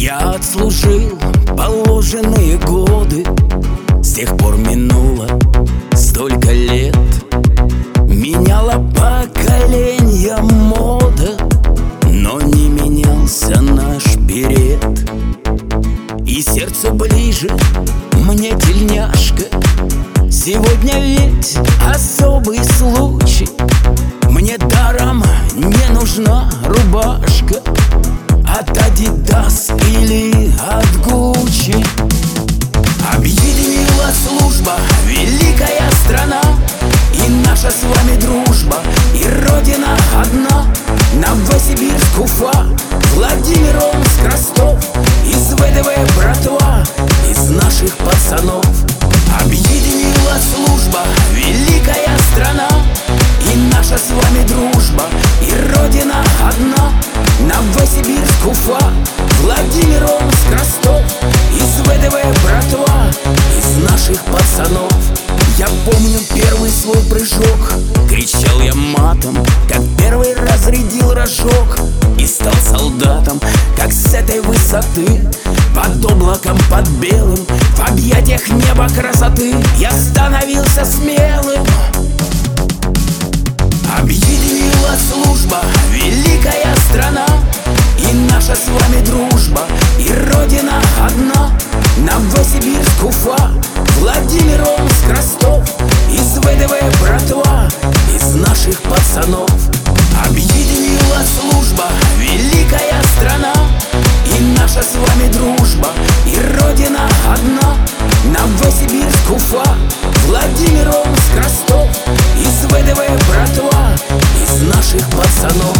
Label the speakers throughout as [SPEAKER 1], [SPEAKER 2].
[SPEAKER 1] Я отслужил положенные годы, с тех пор минуло столько лет. Меняла поколение мода, но не менялся наш берет. И сердце ближе мне тельняшка. Сегодня ведь особый случай. Мне даром не нужна рубашка от Adidas или от Gucci. Объединила служба, великая страна, и наша с вами дружба, и родина одна. Новосибирск, Уфа, Владимир, Омск, Ростов, из ВДВ братва, из наших пацанов. Объединила служба, великая страна, и наша с вами дружба, и родина одна. Новосибирск, Уфа, Владимир, Омск, Ростов, из ВДВ братва, из наших пацанов. Я помню первый свой прыжок, кричал я матом, как первый разрядил рожок, и стал солдатом, как с этой высоты, под облаком, под белым, в объятиях неба красоты, я становился смелым. Объединила служба, великая страна, и наша с вами дружба, и родина одна. Новосибирск, Уфа, Владимир, Омск, Ростов, из ВДВ братва, из наших пацанов. Объединила служба, великая страна, и наша с вами дружба, и родина одна. Новосибирск, Уфа, Владимир, Омск, Ростов, из ВДВ братва, из наших пацанов.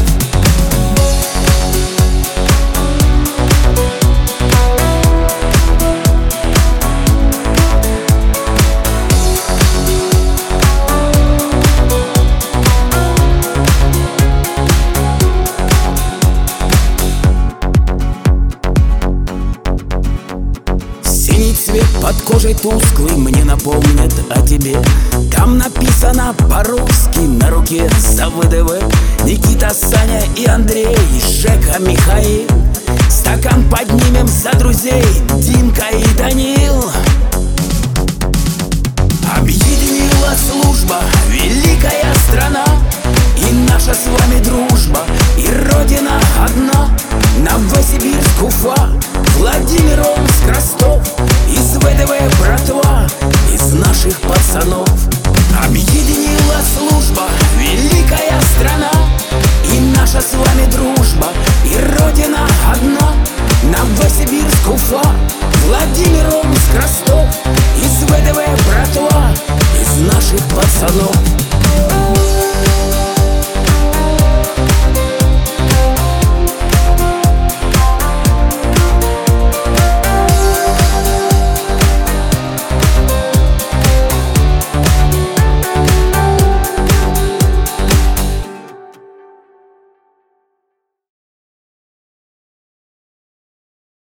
[SPEAKER 1] Цвет под кожей тусклый мне напомнит о тебе. Там написано по-русски на руке за ВДВ. Никита, Саня и Андрей, Жека, Михаил. Стакан поднимем за друзей Димка и Данил. Объединила служба, великая страна, и наша с вами дружба,